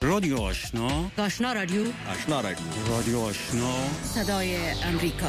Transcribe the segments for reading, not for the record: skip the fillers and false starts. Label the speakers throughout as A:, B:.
A: رادیو آشنا،
B: آشنا رادیو،
C: آشنا رادیو،
A: رادیو آشنا،
B: صدای امریکا.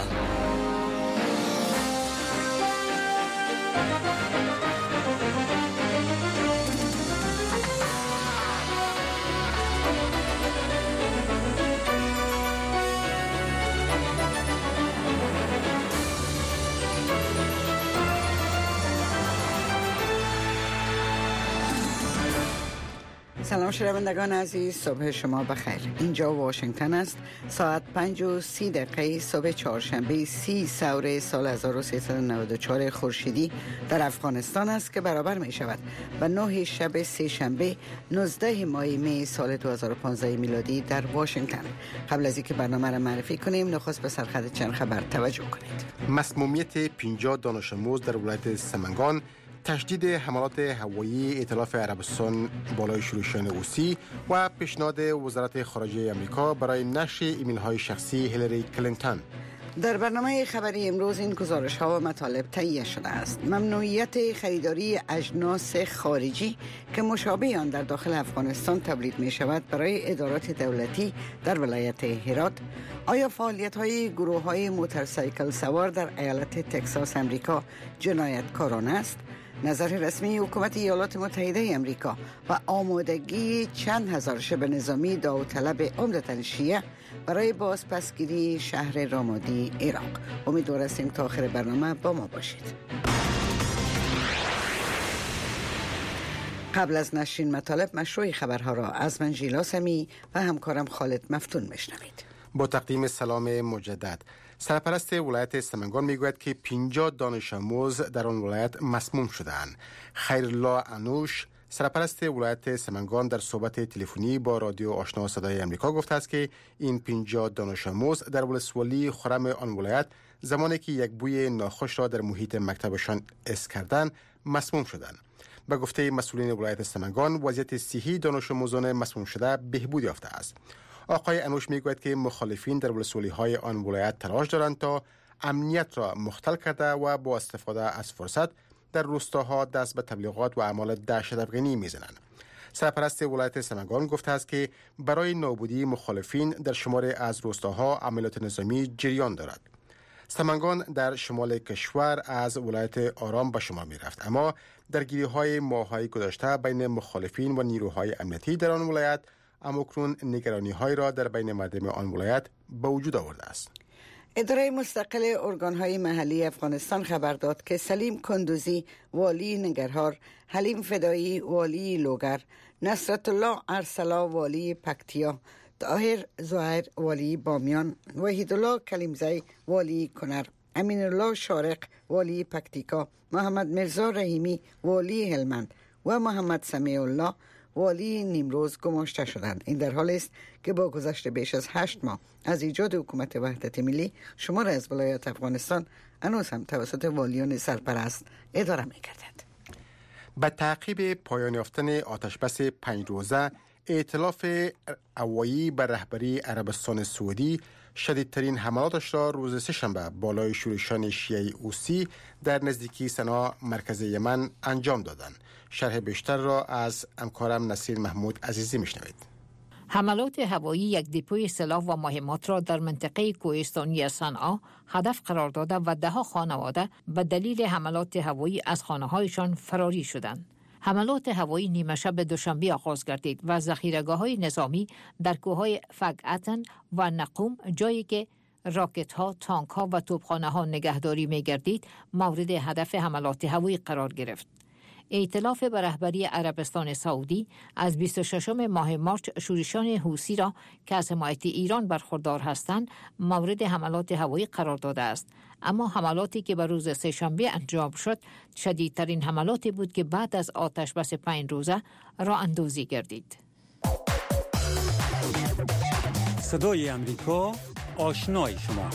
D: سلام شنوندگان عزیز، صبح شما بخیر. اینجا واشنگتن است. ساعت 5:30 صبح چهارشنبه 30 سور سال 1394 خورشیدی در افغانستان است که برابر می شود و 9 شب سه شنبه 19 ماه می سال 2015 میلادی در واشنگتن. قبل از اینکه برنامه را معرفی کنیم، نخست به سرخط چند خبر توجه کنید.
E: مسمومیت 50 دانش آموز در ولایت سمنگان، تشدید حملات هوایی ائتلاف عربستان بالای شورشیان حوثی و پیشنهاد وزارت خارجه آمریکا برای نشر ایمیل‌های شخصی هیلاری کلینتون.
D: در برنامه خبری امروز این گزارش‌ها و مطالب تهیه شده است. ممنوعیت خریداری اجناس خارجی که مشابه آن در داخل افغانستان تولید می شود برای ادارات دولتی در ولایت هرات. آیا فعالیت‌های گروه‌های موتورسایکل سوار در ایالت تگزاس امریکا جنایتکارانه است؟ نظر رسمی حکومت ایالات متحده امریکا و آمادگی چند هزار شبه نظامی داوطلب عمدتاً شیعه برای بازپسگیری شهر رامادی عراق. امیدوار هستیم تا آخر برنامه با ما باشید. قبل از نشرین مطالب مشروع خبرها را از من ژیلا سمی و همکارم خالد مفتون میشنوید.
E: با تقدیم سلام مجدد، سرپرست ولایت سمنگان میگوید که 50 دانش آموز در آن ولایت مسموم شده‌اند. خیرالله انوش، سرپرست ولایت سمنگان، در صحبت تلفنی با رادیو آشنا صدای امریکا گفته است که این 50 دانش آموز در ولسوالی خرم آن ولایت زمانی که یک بوی ناخوش را در محیط مکتبشان حس کردند مسموم شدند. به گفته مسئولین ولایت سمنگان، وضعیت صحی دانش آموزان مسموم شده بهبود یافته است. آقای انوش میگوید که مخالفین در ولسوالی‌های آن ولایت تلاش دارند تا امنیت را مختل کرده و با استفاده از فرصت در روستاها دست به تبلیغات و اعمال دهشت‌افکنی میزنند. سرپرست ولایت سمنگان گفته است که برای نابودی مخالفین در شمار از روستاها عملیات نظامی جریان دارد. سمنگان در شمال کشور از ولایت آرام به شمار می رفت، اما درگیری‌های ماه‌های گذشته بین مخالفین و نیروهای امنیتی در آن ولایت اماکنون نگرانی‌های را در بین مردم آن ولایت به وجود آورده است.
D: اداره مستقل ارگان‌های محلی افغانستان خبر داد که سلیم کندوزی والی ننگرهار، حلیم فدایی والی لوگر، نصرت الله ارسلا والی پکتیا، طاهر زهیر والی بامیان، وحید الله کلیمزی والی کنر، امین الله شارق والی پکتیکا، محمد مرزا رحیمی والی هلمند و محمد سمیع الله والی نیمروز گماشته شدند. این در حالی است که با گذشت بیش از 8 ماه از ایجاد حکومت وحدت ملی، شمار از ولایات افغانستان هنوز هم توسط والیان سرپرست اداره می‌گردد.
E: به تعقیب پایان یافتن آتشبس 5 روزه، ائتلاف هوایی بر رهبری عربستان سعودی شدیدترین حملاتش را روز سه‌شنبه بالای شورشیان شیعه حوثی در نزدیکی صنعا مرکز یمن انجام دادند. شرح بیشتر را از همکارم نصیر محمود عزیزی میشنوید.
F: حملات هوایی یک دپوی سلاح و مهمات را در منطقه کوهستانی صنعا هدف قرار داده و ده‌ها خانواده به دلیل حملات هوایی از خانه‌هایشان فراری شدند. حملات هوایی نیمه شب دوشنبه آغاز گردید و ذخیره‌گاه‌های نظامی در کوههای فگعتن و نقوم، جایی که راکت‌ها، تانک‌ها و توپخانه‌ها نگهداری می‌گردید، مورد هدف حملات هوایی قرار گرفت. ائتلاف به رهبری عربستان سعودی از 26 ماه مارس شورشیان حوثی را که از حمایت ایران برخوردار هستند مورد حملات هوایی قرار داده است، اما حملاتی که به روز سه‌شنبه انجام شد شدیدترین حملاتی بود که بعد از آتشبس 5 روزه راه اندازی گردید.
A: صدای امریکا، آشنای شما.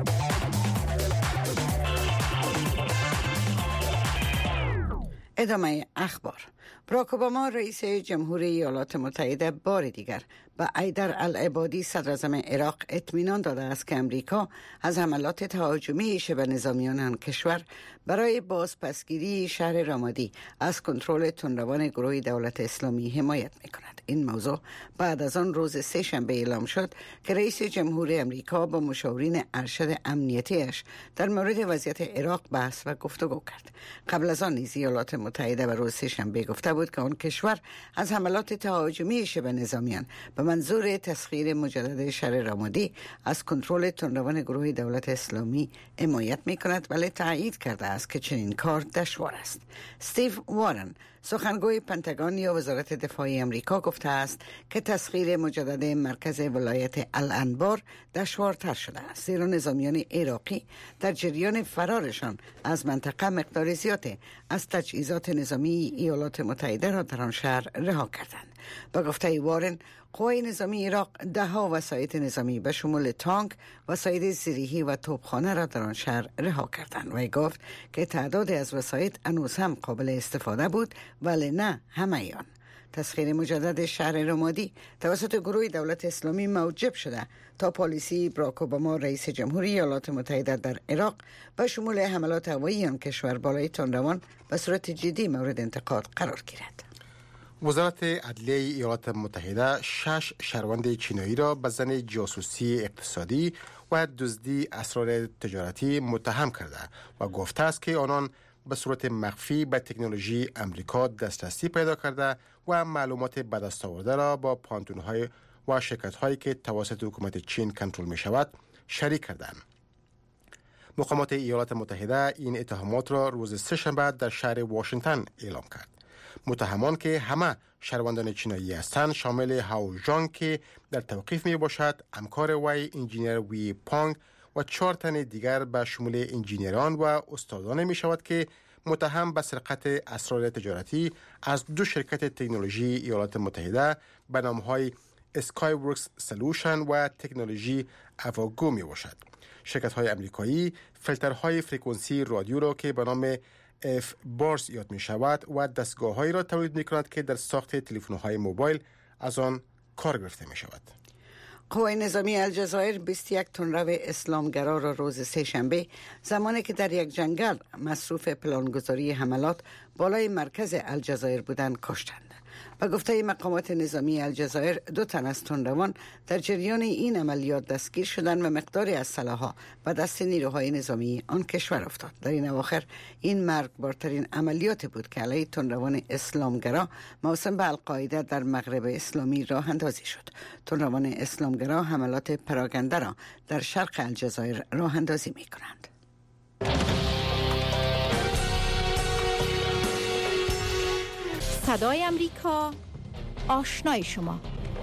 D: ادامه اخبار. باراک اوباما رئیس جمهوری ایالات متحده بار دیگر به حیدر العبادی صدراعظم عراق اطمینان داده است که امریکا از حملات تهاجمی شبه نظامیان آن کشور برای بازپسگیری شهر رامادی از کنترل تندروان گروه دولت اسلامی حمایت می‌کند. این موضوع بعد از آن روز سه‌شنبه اعلام شد که رئیس جمهور امریکا با مشاورین ارشد امنیتیش در مورد وضعیت عراق بحث و گفتگو کرد. قبل از آن نیز ایالات متحده به روز سه‌شنبه گفته بود که آن کشور از حملات تهاجمی شبه نظامیان به منظور تسخیر مجدد شهر رمادی از کنترل تندروان گروه دولت اسلامی حمایت می‌کند، ولی تایید کرده است که چنین کار دشوار است. استیو وارن سخنگوی پنتاگون یا وزارت دفاع امریکا گفته است که تسخیر مجدد مرکز ولایت الانبار دشوارتر شده است، زیرا نظامیان عراقی در جریان فرارشان از منطقه مقدار زیادی از تجهیزات نظامی ایالات متحده را در آن شهر رها کردند. با گفته وارن، قوای نظامی عراق ده‌ها وسایط نظامی به شمول تانک، وسایط زیریهی و توپخانه را در آن شهر رها کردند و گفت که تعدادی از وسایط هنوز هم قابل استفاده بود، ولی نه همه آن. تسخیر مجدد شهر رمادی توسط گروه دولت اسلامی موجب شده تا پالیسی باراک اوباما رئیس جمهوری ایالات متحده در عراق به شمول حملات هوایی آن کشور بالای تندروان به صورت جدی مورد انتقاد قرار گیرد.
E: وزارت عدلیه ایالات متحده 6 شهروند چینایی را به زن جاسوسی اقتصادی و دزدی اسرار تجارتی متهم کرده و گفته است که آنان به صورت مخفی به تکنولوژی امریکا دسترسی پیدا کرده و معلومات به دست آورده را با پانتون‌های و شرکت‌هایی که توسط حکومت چین کنترل می‌شود شریک کردند. مقامات ایالات متحده این اتهامات را روز سه‌شنبه در شهر واشنگتن اعلام کرد. متهمان که همه شهروندان چینایی هستند شامل هاو ژانگ که در توقیف می باشد، همکار وی انجینیر وی پانگ و 4 تن دیگر به شمول انجینیران و استادان می شود که متهم به سرقت اسرار تجارتی از 2 شرکت تکنولوژی ایالات متحده به نام‌های اسکایورکس سولوشن و تکنولوژی اواگو می باشد. شرکت‌های امریکایی فیلترهای فرکانسی رادیو را که به نام اف بارس یاد می شود و دستگاه‌هایی را تولید می کند که در ساخت تلفن‌های موبایل از آن کار گرفته می شود.
D: قوای نظامی الجزایر 21 تندرو اسلامگرا را روز سه‌شنبه زمانی که در یک جنگل مصروف پلانگذاری حملات بالای مرکز الجزایر بودند کشتند. به گفته مقامات نظامی الجزایر 2 تن از تندروان در جریان این عملیات دستگیر شدند و مقداری از سلاح‌ها به دست نیروهای نظامی آن کشور افتاد. در این اواخر این مرگبارترین عملیات بود که علیه تندروان اسلامگرا موسوم به القاعده در مغرب اسلامی راه اندازی شد. تندروان اسلامگرا حملات پراگنده را در شرق الجزایر راه اندازی می کنند.
B: صدای امریکا، آشنای شما.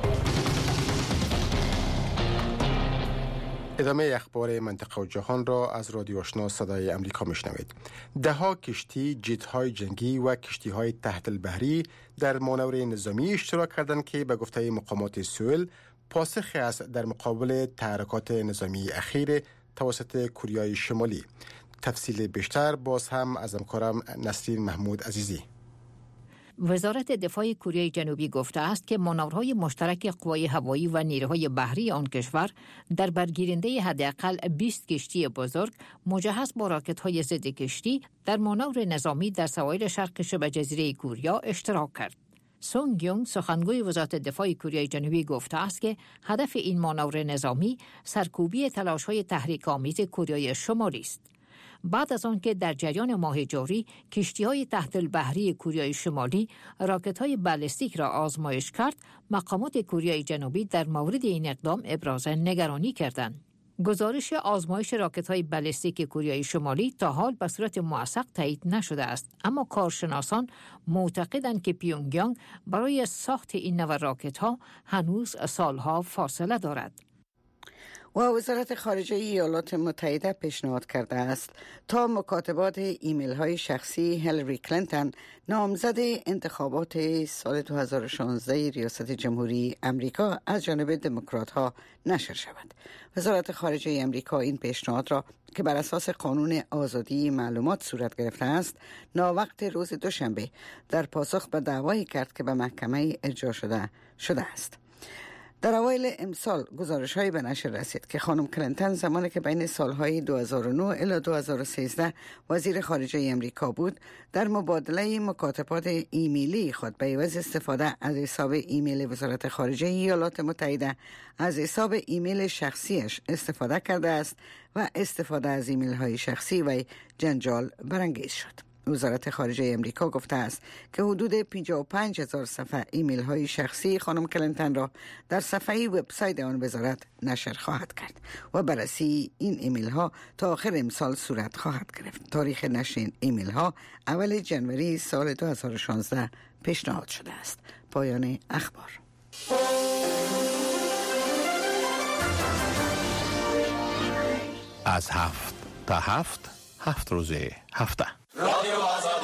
E: ادامه اخبار منطقه و جهان را از رادیو آشنا صدای امریکا میشنوید. 10 کشتی، جت‌های جنگی و کشتی‌های تحت البحری در مانور نظامی اشتراک کردند که به گفته مقامات سئول پاسخی است در مقابل تحرکات نظامی اخیر توسط کره شمالی. تفصیل بیشتر باز هم از همکارم نسرین محمود عزیزی.
F: وزارت دفاع کره جنوبی گفته است که مانورهای مشترک قوای هوایی و نیروهای بحری آن کشور در برگیرنده حداقل 20 کشتی بزرگ مجهز با راکت‌های ضد کشتی در مانور نظامی در سواحل شرق شبه جزیره کوریا اشتراک کرد. سونگ یونگ سخنگوی وزارت دفاع کره جنوبی گفته است که هدف این مانور نظامی سرکوبی تلاش‌های تحریک‌آمیز کره شمالی است. بعد از آنکه در جریان ماه جاری کشتی‌های تحت البحری کره شمالی راکت‌های بالستیک را آزمایش کرد، مقامات کره جنوبی در مورد این اقدام ابراز نگرانی کردند. گزارش آزمایش راکت‌های بالستیک کره شمالی تا حال به صورت موثق تایید نشده است، اما کارشناسان معتقدند که پیونگیانگ برای ساخت این نوع راکت‌ها هنوز سالها فاصله دارد.
D: و وزارت خارجه ایالات متحده پیشنهاد کرده است تا مکاتبات ایمیل های شخصی هیلاری کلینتون نامزد انتخابات سال 2016 ریاست جمهوری امریکا از جانب دموکرات ها نشر شود. وزارت خارجه امریکا این پیشنهاد را که بر اساس قانون آزادی معلومات صورت گرفته است ناوقت روز دوشنبه در پاسخ به دعوایی کرد که به محکمه ارجاع شده است. در اوایل امسال گزارش‌هایی به نشر رسید که خانم کلینتون زمانی که بین سالهای 2009 الی 2013 وزیر خارجه امریکا بود، در مبادله مکاتبات ایمیلی خود به عوض استفاده از حساب ایمیل وزارت خارجه ایالات متحده از حساب ایمیل شخصیش استفاده کرده است و استفاده از ایمیل های شخصی و جنجال برانگیز شد. وزارت خارجه امریکا گفته است که حدود 55,000 صفحه ایمیل های شخصی خانم کلینتون را در صفحه وبسایت آن وزارت نشر خواهد کرد و بررسی این ایمیل ها تا آخر امسال صورت خواهد گرفت. تاریخ نشر این ایمیل ها اول جنوری سال 2016 پیشنهاد شده است. پایان اخبار.
E: از 7 تا 7 روز هفته.
C: رادیو آزادی.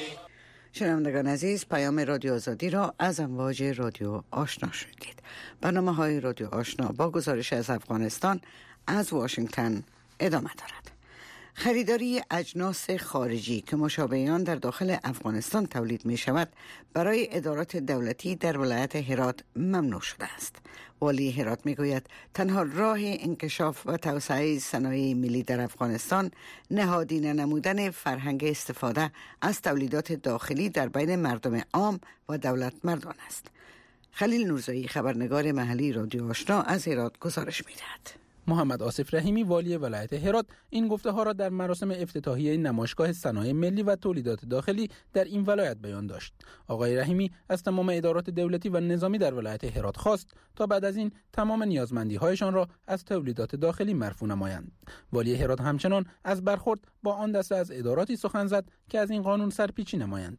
D: شنوندگان عزیز، پیام رادیو آزادی را از امواج رادیو آشنا شدید. برنامه‌های رادیو آشنا با گزارش از افغانستان از واشنگتن ادامه دارد. خریداری اجناس خارجی که مشابه آن در داخل افغانستان تولید می شود برای ادارات دولتی در ولایت هرات ممنوع شده است. والی هرات می گوید تنها راه انکشاف و توسعه صنایع ملی در افغانستان نهادینه نمودن فرهنگ استفاده از تولیدات داخلی در بین مردم عام و دولت مردان است. خلیل نورزایی، خبرنگار محلی رادیو آشنا از هرات گزارش می دهد.
G: محمد آصف رحیمی والی ولایت هرات این گفته ها را در مراسم افتتاحیه نمایشگاه صنایع ملی و تولیدات داخلی در این ولایت بیان داشت. آقای رحیمی از تمام ادارات دولتی و نظامی در ولایت هرات خواست تا بعد از این تمام نیازمندی هایشان را از تولیدات داخلی مرفوع نمایند. والی هرات همچنان از برخورد با آن دسته از اداراتی سخن زد که از این قانون سرپیچی نمایند.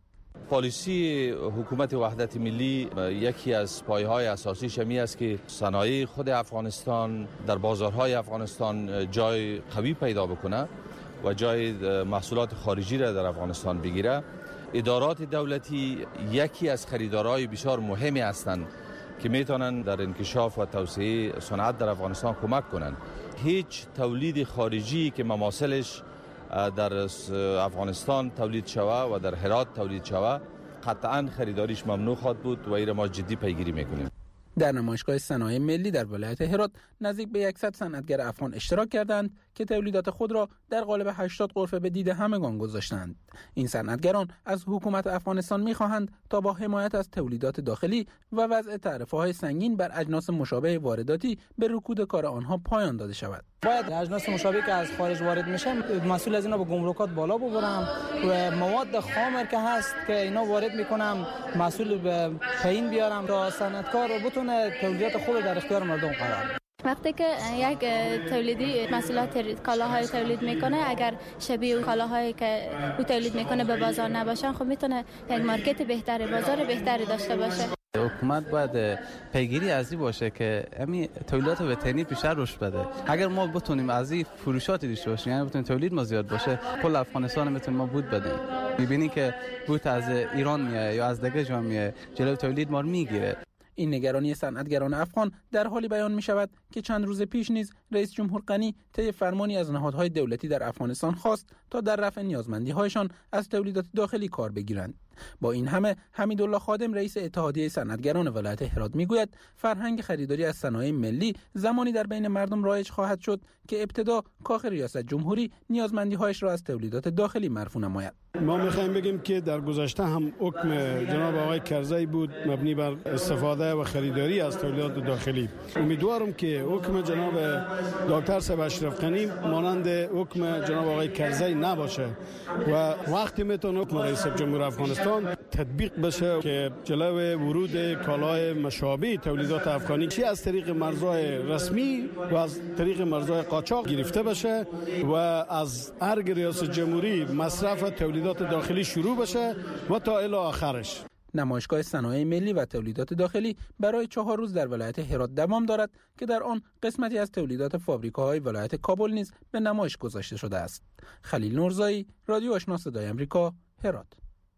H: پالیسی حکومت وحدت ملی یکی از پایه‌های اساسیش می است که صنایع خود افغانستان در بازارهای افغانستان جای قوی پیدا بکنه و جای محصولات خارجی را در افغانستان بگیره. ادارات دولتی یکی از خریدارهای بسیار مهمی هستند که میتونن در انکشاف و توسعه صنعت در افغانستان کمک کنند. هیچ تولید خارجی که مماثلش در افغانستان تولید شوه و در هرات تولید شوه قطعا خریداریش ممنوع خواهد بود و این ما جدی پیگیری میکنیم.
G: در نمایشگاه صنایع ملی در ولایت هرات نزدیک به 100 صنعتگر افغان اشتراک کردند که تولیدات خود را در قالب 80 غرفه به دید همگان گذاشتند. این صنعتگران از حکومت افغانستان می‌خواهند تا با حمایت از تولیدات داخلی و وضع تعرفه‌های سنگین بر اجناس مشابه وارداتی به رکود کار آنها پایان داده شود.
I: باید اجناس مشابه که از خارج وارد میشه مسئول از اینا به گمرکات بالا ببرم و مواد خام که هست که اینا وارد میکنم مسئول به پایین بیارم تا صنعتکار بتونه تولیدات خود در اختیار مردم قرار بده.
J: وقتی که یک تولیدی محصولات کالاهای تولید میکنه اگر شبیه کالاهایی که او تولید میکنه به بازار نباشن خب میتونه یک مارکت بهتری بازار بهتری داشته باشه.
K: حکومت باید پیگیری از این باشه که همین تولیدات وطنی بیشتر رشد بده. اگر ما بتونیم از این فروشات داشته باشیم یعنی بتونیم تولید ما زیاد باشه کل افغانستان میتونیم ما بود بدیم. میبینی که بود از ایران میاد یا از دیگه جا میاد جلوی تولید ما رو میگیره.
G: این نگرانی صنعتگران افغان در حالی بیان می شود که چند روز پیش نیز رئیس جمهور غنی طی فرمانی از نهادهای دولتی در افغانستان خواست تا در رفع نیازمندی هایشان از تولیدات داخلی کار بگیرند. با این همه حمیدالله خادم رئیس اتحادیه صنعتگران ولایت هرات میگوید فرهنگ خریداری از صنایع ملی زمانی در بین مردم رایج خواهد شد که ابتدا کاخ ریاست جمهوری نیازمندی هایش را از تولیدات داخلی مرفوع نماید.
L: ما میخوایم بگیم که در گذشته هم حکم جناب آقای کرزی بود مبنی بر استفاده و خریداری از تولیدات داخلی. امیدوارم که حکم جناب دکتر صاحب اشرف غنی مانند حکم جناب آقای کرزی نباشه و وقتی میتونه حکم رئیس جمهور افغانستان تطبیق بشه که جلوی ورود کالای مشابه تولیدات افغانی چی از طریق مرزهای رسمی و از طریق مرزهای قاچاق گرفته بشه و از ارگ ریاست جمهوری مصرف تولیدات داخلی شروع بشه و تا الی آخرش.
G: نمایشگاه صنایع ملی و تولیدات داخلی برای 4 روز در ولایت هرات دوام دارد که در آن قسمتی از تولیدات فابریکاهای ولایت کابل نیز به نمایش گذاشته شده است. خلیل نورزایی، رادیو آشنا صدای آمریکا، هرات.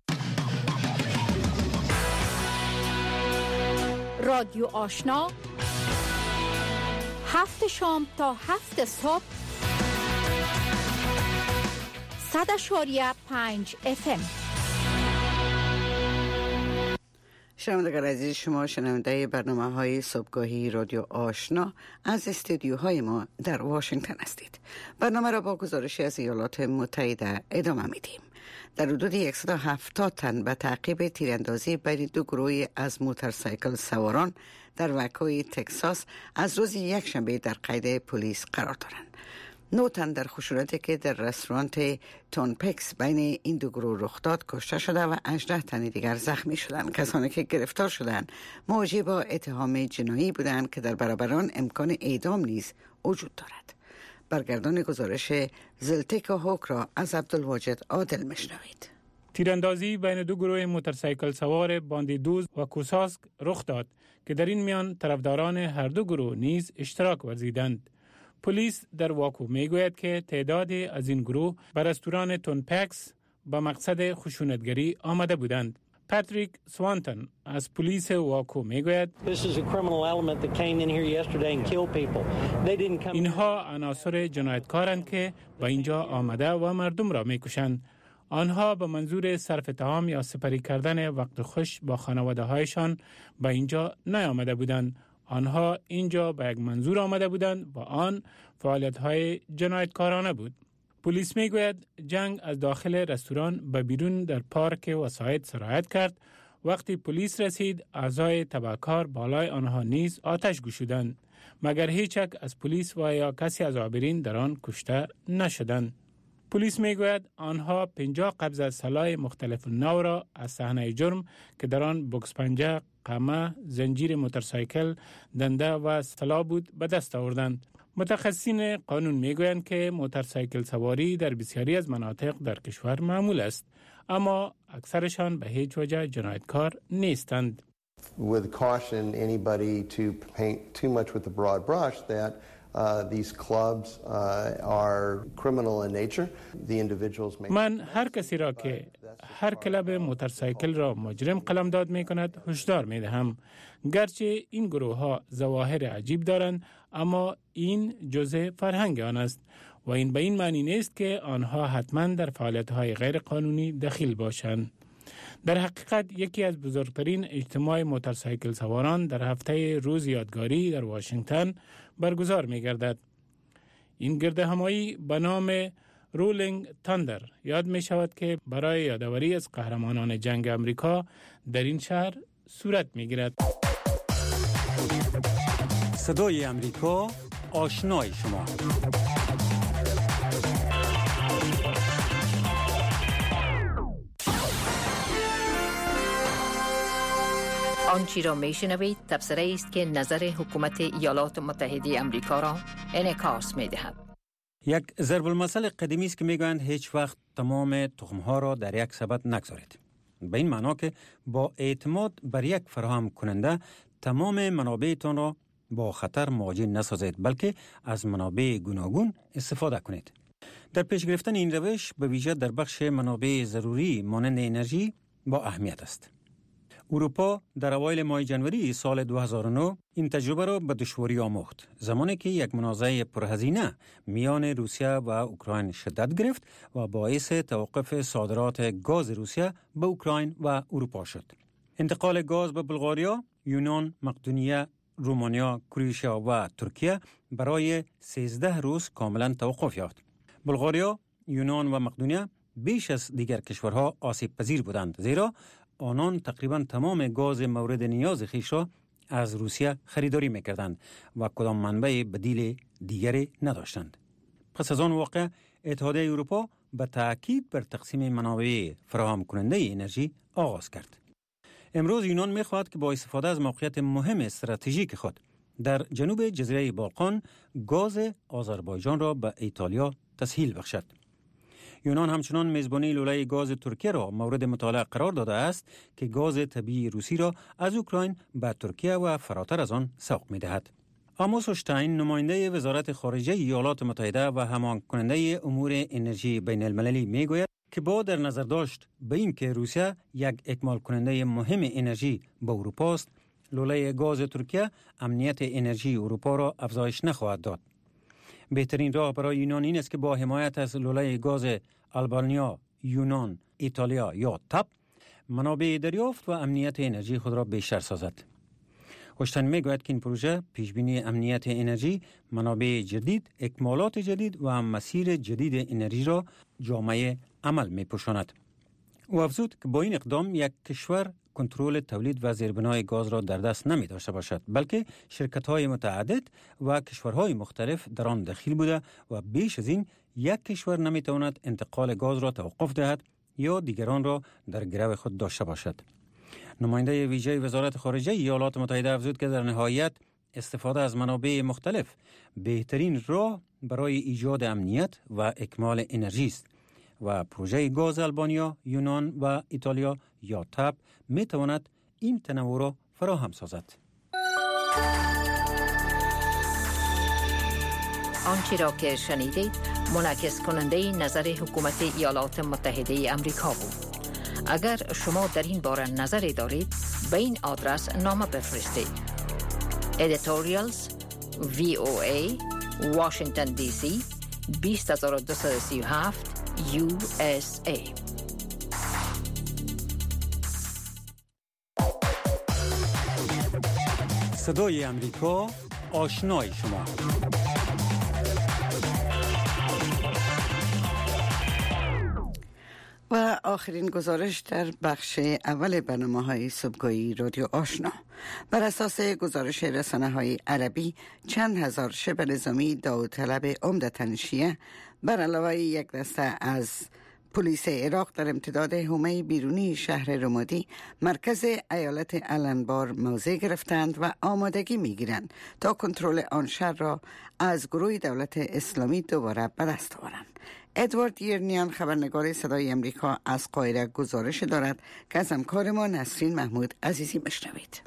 B: رادیو آشنا 7 شام تا 7 صبح 100.5 FM.
D: شنوندگان عزیز، شما شنونده برنامه های صبحگاهی رادیو آشنا از استودیوهای ما در واشنگتن هستید. برنامه را با گزارشی از ایالات متحده ادامه میدیم. در حدود 170 تن به تعقیب تیراندازی بین دو گروه از موتورسایکل سواران در وکای تگزاس از روز یکشنبه در قید پلیس قرار دارند. 9 تن در خشونتی که در رستوران تونپکس بین این دو گروه رخ داد کشته شده و 18 تن دیگر زخمی شدند. کسانی که گرفتار شدند مواجه با اتهام جنایی بودند که در برابر آن امکان اعدام نیز وجود دارد. برگردان گزارش زلتیکا هوک را از عبدالواجد عادل میشنوید.
C: تیراندازی بین دو گروه موتورسایکل سوار باندیدوز و کوساسک رخ داد که در این میان طرفداران هر دو گروه نیز اشتراک ورزیدند. پلیس در واکو میگوید که تعدادی از این گروه به رستوران تونپکس با مقصد خشونتگری آمده بودند. پاتریک سوانتون از پلیس واکو میگوید اینها عناصر جنایتکارند که به اینجا آمده و مردم را میکشند. آنها به منظور صرف تهام یا سپری کردن وقت خوش با خانواده هایشان به اینجا نیامده بودند. آنها اینجا به یک منظور آمده بودند و آن فعالیت‌های جنایتکارانه بود. پلیس میگوید جنگ از داخل رستوران به بیرون در پارک وسایط سرایت کرد. وقتی پلیس رسید اعضای تبهکار بالای آنها نیز آتش گشودند، مگر هیچ از پلیس و یا کسی از عابرین در آن کشته نشدند. پلیس میگوید آنها 50 قبض سلاح مختلف نو را از صحنه جرم که در آن بوکس پنجه، قمه، زنجیر موتورسایکل، دنده و سلاح بود به دست آوردند. متخصصین قانون میگویند که موتورسایکل سواری در بسیاری از مناطق در کشور معمول است، اما اکثرشان به هیچ وجه جنایتکار نیستند.
M: With caution anybody to paint too much with the broad brush that these clubs are criminal in nature. The individuals may...
C: من هر کسی را که هر کلب موتورسایکل را مجرم قلمداد می کند هشدار می دهم. گرچه این گروه ها ظواهر عجیب دارند، اما این جزء فرهنگ آن است و این به این معنی نیست که آنها حتما در فعالیت های غیر قانونی دخیل باشند. در حقیقت یکی از بزرگترین اجتماع موتورسایکل سواران در هفته روز یادگاری در واشنگتن برگزار می گردد. این گرد همایی به نام رولینگ تاندر یاد می شود که برای یادآوری از قهرمانان جنگ امریکا در این شهر صورت می گیرد.
A: صدای امریکا، آشنای شما.
F: آنچی را میشنوید تبصره است که نظر حکومت ایالات متحده امریکا را انعکاس می‌دهد.
A: یک ضرب المثل قدیمی است که میگویند هیچ وقت تمام تخم‌ها را در یک سبد نگذارید. به این معنا که با اعتماد بر یک فراهم کننده تمام منابعتان را با خطر مواجه نسازید، بلکه از منابع گوناگون استفاده کنید. در پیش گرفتن این روش به ویژه در بخش منابع ضروری مانند انرژی با اهمیت است. اروپا در اوایل ماه جنوری سال 2009 این تجربه را به دشواری آموخت، زمانی که یک منازعه پرهزینه میان روسیه و اوکراین شدت گرفت و باعث توقف صادرات گاز روسیه به اوکراین و اروپا شد. انتقال گاز به بلغاریا، یونان، مقدونیه، رومانیا، کرواتیا و ترکیه برای 13 روز کاملا توقف یافت. بلغاریا، یونان و مقدونیه بیش از دیگر کشورها آسیب پذیر بودند، زیرا آنان تقریبا تمام گاز مورد نیاز خیش را از روسیه خریداری میکردند و کدام منبع بدیل دیگری نداشتند. پس از آن واقع اتحادیه اروپا به تأکید بر تقسیم منابع فراهم کننده انرژی آغاز کرد. امروز یونان میخواهد که با استفاده از موقعیت مهم استراتژیک خود در جنوب جزیره بالقان گاز آذربایجان را به ایتالیا تسهیل بخشد. یونان همچنان میزبانی لوله گاز ترکیه را مورد مطالعه قرار داده است که گاز طبیعی روسی را از اوکراین به ترکیه و فراتر از آن سوق می‌دهد. آموس شتاین نماینده وزارت خارجه ایالات متحده و هماهنگ کننده امور انرژی بین المللی میگوید که با در نظر داشت به این که روسیه یک اکمال کننده مهم انرژی به اروپا است، لوله گاز ترکیه امنیت انرژی اروپا را افزایش نخواهد داد. بهترین راه برای یونان این است که با حمایت از لوله گاز آلبانیا، یونان، ایتالیا یا تب منابع دریافت و امنیت انرژی خود را بیشتر سازد. هوشتن میگوید که این پروژه پیشبینی امنیت انرژی، منابع جدید، اکمالات جدید و مسیر جدید انرژی را جامعه عمل می‌پوشاند. او افزود که با این اقدام یک کشور کنترل تولید و زیربنای گاز را در دست نمی داشته باشد، بلکه شرکت‌های متعدد و کشورهای مختلف در آن دخیل بوده و بیش از این یک کشور نمی تواند انتقال گاز را توقف دهد یا دیگران را در گرو خود داشته باشد. نماینده ویژه وزارت خارجه ایالات متحده افزود که در نهایت استفاده از منابع مختلف بهترین راه برای ایجاد امنیت و اکمال انرژی است و پروژه گاز آلبانیا، یونان و ایتالیا یا تب می تواند این تنوع را فراهم سازد.
F: آنچه را که شنیدید منعکس کننده نظر حکومت ایالات متحده امریکا بود. اگر شما در این باره نظری دارید به این آدرس نامه بفرستید. Editorials VOA Washington DC 20237 USA.
A: صدای امریکا، آشنای شما.
D: و آخرین گزارش در بخش اول برنامه‌های صبحگاهی رادیو آشنا. بر اساس گزارش رسانه‌های عربی، چند هزار شبه نظامی داوطلب عمدتاً شیعه بر علاوه یک دسته از پلیس عراق در امتداد حومه بیرونی شهر رمادی مرکز ایالت الانبار موضع گرفتند و آمادگی می‌گیرند تا کنترل آن شهر را از گروه دولت اسلامی دوباره به دست آورند. ادوارد یرنیان خبرنگار صدای امریکا از قاهره گزارش دارد که از همکار ما نسرین محمود عزیزی بشنوید.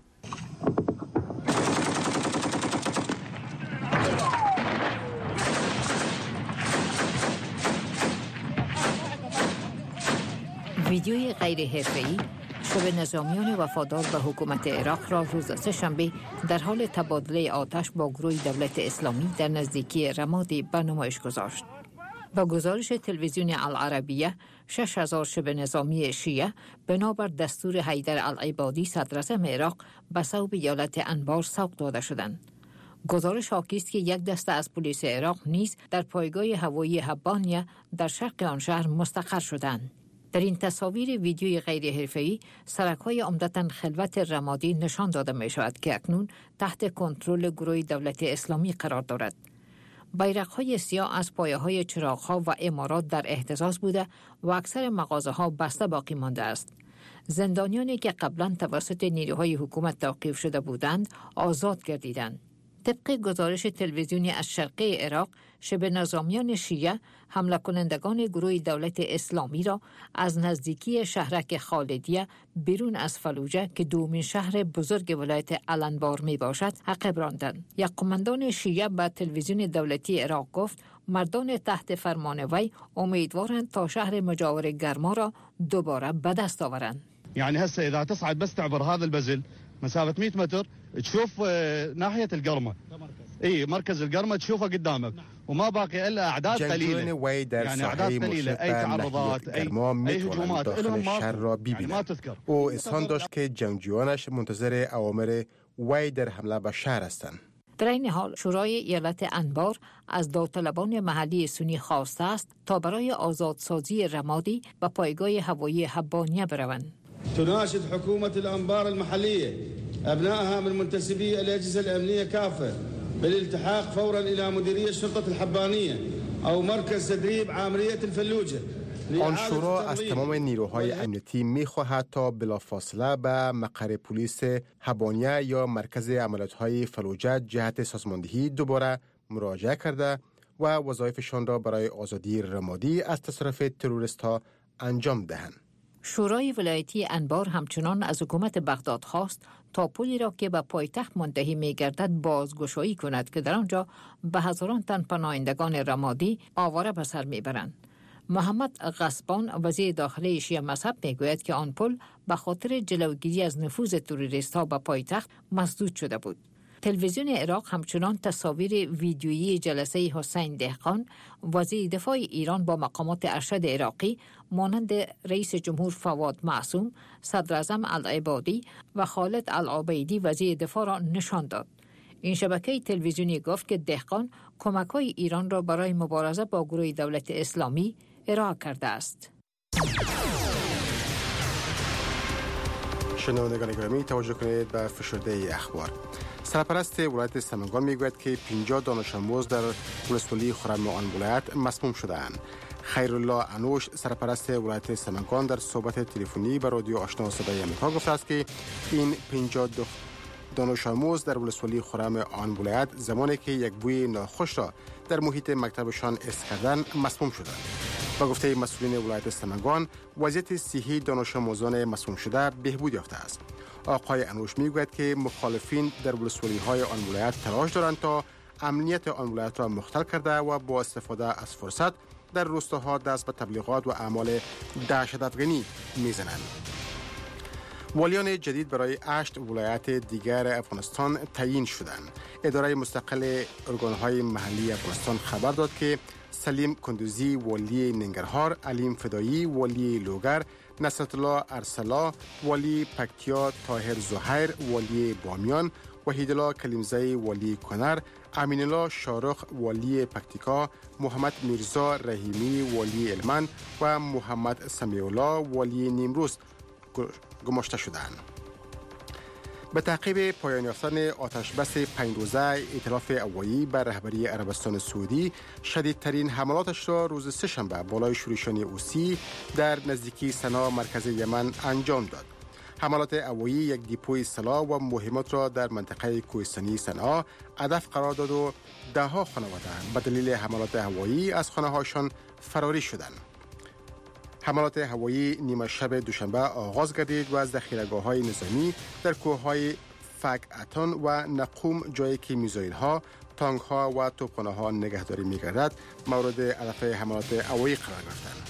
F: ویدیوی غیر حرفه‌ای شبه نظامیان وفادار به حکومت عراق را روز سه‌شنبه در حال تبادله آتش با گروه دولت اسلامی در نزدیکی رمادی به نمایش گذاشت. با گزارش تلویزیون العربیه 6000 شبه نظامی شیعه بنابر دستور حیدر العبادی صدراعظم عراق به صوب ایالت انبار سوق داده شدند. گزارش حاکی است که یک دسته از پلیس عراق نیز در پایگاه هوایی هبانیه در شرق آن شهر مستقر شدند. در این تصاویر ویدیوی غیر حرفه‌ای سرک‌های عمدتاً خلوت رمادی نشان داده می شود که اکنون تحت کنترل گروه دولت اسلامی قرار دارد. بیرق‌های سیاه از پایه‌های چراغ‌ها و عمارات در اهتزاز بوده و اکثر مغازه‌ها بسته باقی مانده است. زندانیانی که قبلا توسط نیروهای حکومت توقیف شده بودند آزاد گردیدند. طبق گزارش تلویزیونی از شرقی عراق، شبه نظامیان شیعه حمله کنندگان گروه دولت اسلامی را از نزدیکی شهرک خالدیه بیرون از فلوجه که دومین شهر بزرگ ولایت الانبار می باشد عقب راندند. یک قماندان شیعه به تلویزیون دولتی عراق گفت مردان تحت فرمان وی امیدوارند تا شهر مجاور گرما را دوباره به دست آورند.
N: يعني هسه اذا تصعد بس تعبر هذا البزل مسافه 100 متر تشوف ناحيه القرمه اي مركز القرمه تشوفه قدامك وما باقي الا اعداد قليله
E: وی در
N: يعني اعداد قليله اي تعرضات اي هجومات
E: داخل شهر را ببیند. او اظهار داشت که جنگجویانش منتظر اوامر وی در حمله به شهر هستند.
F: در این حال شورای ایالت انبار از داوطلبان محلی سنی خواسته است تا برای آزادسازی رمادی به پایگاه هوایی حبانیه بروند.
O: تناشد حكومة الأنبار المحلية أبنائها من منتسبي الأجهزة الأمنية كافة بالالتحاق فورا إلى مديرية شرطة الحبانية أو مركز تدريب عامرية الفلوجة.
E: آن شورا از تمام نیروهای امنیتی می‌خواهد تا بلافاصله به مقر پلیس حبانیه یا مرکز عملیات‌های فلوجه جهت سازماندهی دوباره مراجعه کرده و وظایفشان را برای آزادی رمادی از تصرف تروریست‌ها انجام دهند.
F: شورای ولایتی انبار همچنان از حکومت بغداد خواست تا پلی را که به پایتخت منتهی می‌گردد بازگشایی کند که در آنجا به هزاران تن پناهندگان رمادی آواره به سر می‌برند. محمد غصبان وزیر داخلی شیعه مذهب میگوید که آن پل به خاطر جلوگیری از نفوذ تروریست‌ها به پایتخت مسدود شده بود. تلویزیون عراق همچنان تصاویر ویدیویی جلسه حسین دهقان وزیر دفاع ایران با مقامات ارشد عراقی مانند رئیس جمهور فواد معصوم، صدر اعظم العبادی و خالد العبیدی وزیر دفاع را نشان داد. این شبکه تلویزیونی گفت که دهقان کمک‌های ایران را برای مبارزه با گروه دولت اسلامی ارائه کرده است.
E: شنوندگان گرامی توجه کنید به فشرده اخبار. سرپرست ولایت سمنگان میگوید که 50 دانش آموز در ولسوالی خرم آن ولایت مسموم شده‌اند. خیرالله انوش سرپرست ولایت سمنگان در صحبت تلفنی با رادیو آشنا صدای آمریکا گفته است که این 50 دانش آموز در ولسوالی خرم آن ولایت زمانی که یک بوی ناخوش را در محیط مکتبشان حس کردند مسموم شدند. با گفته مسئولین ولایت سمنگان وضعیت صحی دانش آموزان مسموم شده بهبود یافته است. آقای انوش میگوید که مخالفین در ولسوالی های آن ولایت تلاش دارند تا امنیت آن ولایت را مختل کرده و با استفاده از فرصت در روستاها دست به تبلیغات و اعمال دهشت‌افکنی میزنند. والیان جدید برای 8 ولایت دیگر افغانستان تعیین شدند. اداره مستقل ارگان‌های محلی افغانستان خبر داد که سلیم کندوزی والی ننگرهار، علیم فدایی والی لوگر، نصرت الله ارسلا والی پکتیا، طاهر زهیر والی بامیان، وحید الله کلیمزی والی کنر، امین الله شارخ والی پکتیکا، محمد میرزا رحیمی والی المان و محمد سمیع الله والی نیمروز گماشته شدند. به تعقیب پایان یافتن آتش بس 5 روزه ائتلاف هوایی بر رهبری عربستان سعودی شدیدترین حملاتش را روز سه‌شنبه بالای شورشان اوسی در نزدیکی سنا مرکز یمن انجام داد. حملات هوایی یک دیپوی سلاح و مهمات را در منطقه کوهستانی صنعا هدف قرار داد و ده‌ها خانواده به دلیل حملات هوایی از خانه‌هاشان فراری شدند. حملات هوایی نیمه شب دوشنبه آغاز گردید و ذخیره‌گاه‌های نظامی در کوه‌های فک‌اتان و نقوم جایی که میزایل‌ها، تانک‌ها و توپخانه‌ها نگهداری می‌گردد مورد هدف حملات هوایی قرار گرفتند.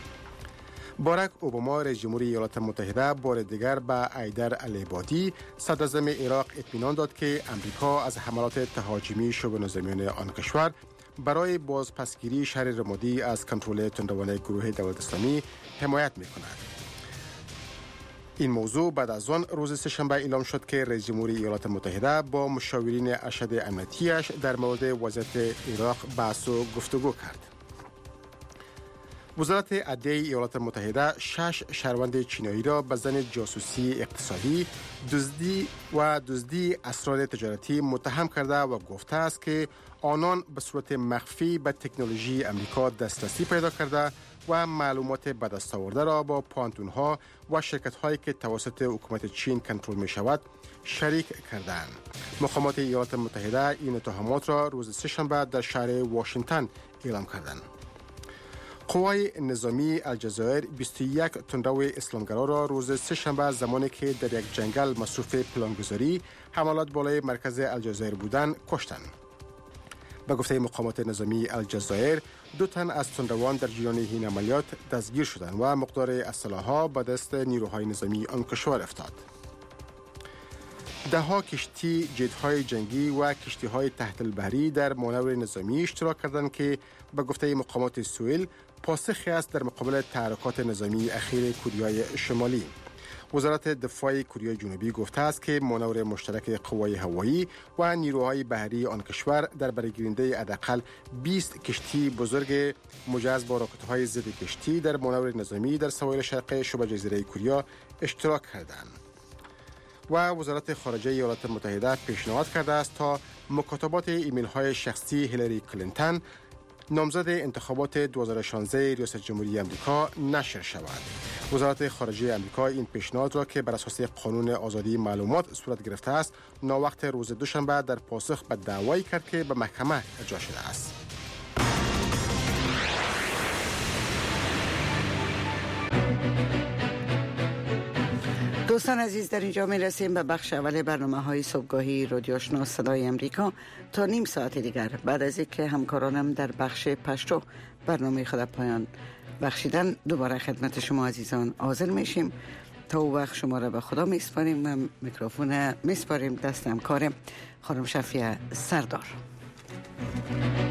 E: باراک اوباما رئیس جمهوری ایالات متحده بار دیگر به حیدر العبادی صدر اعظم عراق اطمینان داد که امریکا از حملات تهاجمی شبه نظامیان آن کشور برای بازپسگیری شهر رمادی از کنترل تندروانه گروه دولت اسلامی حمایت می‌کند. این موضوع بعد از آن روز سه‌شنبه اعلام شد که رئیس جمهوری ایالات متحده با مشاورین ارشد امنیتیش در مورد وضعیت عراق بحث و گفتگو کرد. وزارت عدلیه ایالات متحده 6 شهروند چینایی را به زن جاسوسی اقتصادی، دزدی اسرار تجارتی متهم کرده و گفته است که آنان به صورت مخفی به تکنولوژی امریکا دسترسی پیدا کرده و معلومات به دست آورده را با پانتونها و شرکت‌هایی که توسط حکومت چین کنترل می‌شود شریک کردند. مقامات ایالات متحده این اتهامات را روز سه‌شنبه در شهر واشنگتن اعلام کردند. قوای نظامی الجزایر 21 تندرو اسلامگرا را روز سه‌شنبه زمانی که در یک جنگل مصروف پلانگذاری حملات بالای مرکز الجزایر بودند کشتند. به گفته مقامات نظامی الجزایر 2 تن از تندروان در جریان این عملیات دستگیر شدند و مقدار اسلحه‌ها به دست نیروهای نظامی آن کشور افتاد. ده‌ها کشتی جت‌های جنگی و کشتی‌های تحت البحری در مانور نظامی اشتراک کردند که به گفته مقامات سوئیل پاسخی است در مقابل تحرکات نظامی اخیر کره شمالی. وزارت دفاع کره جنوبی گفته است که مانور مشترک قوای هوایی و نیروهای بحری آن کشور در برگیرنده حداقل 20 کشتی بزرگ مجهز با راکت‌های ضد کشتی در مانور نظامی در سواحل شرقی شبه جزیره کره اشتراک کردند. و وزارت خارجه ایالات متحده پیشنهاد کرده است تا مکاتبات ایمیل‌های شخصی هیلاری کلینتون نامزد انتخابات 2016 ریاست جمهوری آمریکا نشر شود. وزارت خارجه آمریکا این پیشنهاد را که بر اساس قانون آزادی معلومات صورت گرفته است، ناوقت روز دوشنبه در پاسخ به دعوایی کرد که به محکمه ارجاع شده است.
D: دوستان عزیز، در اینجا می رسیم به بخش اول برنامه‌های صبحگاهی رادیو آشنا صدای امریکا. تا نیم ساعت دیگر بعد از اینکه همکارانم در بخش پشتو برنامه خود پایان بخشیدن، دوباره خدمت شما عزیزان حاضر میشیم تا او وقت شما را به خدا میسپاریم و میکروفون میسپاریم دست همکارم خانم شفیه سردار.